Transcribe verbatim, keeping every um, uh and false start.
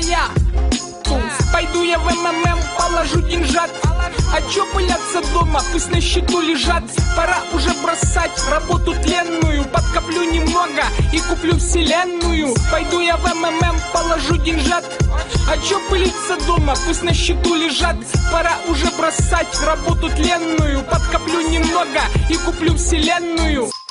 моя. Пойду я в эм эм эм, положу деньжат. А чё пылятся дома, пусть на счету лежат. Пора уже бросать работу тленную. Подкоплю немного и куплю вселенную. Пойду я в эм эм эм, положу деньжат. А чё пылиться дома, пусть на счету лежат. Пора уже бросать работу тленную. Подкоплю немного и куплю вселенную.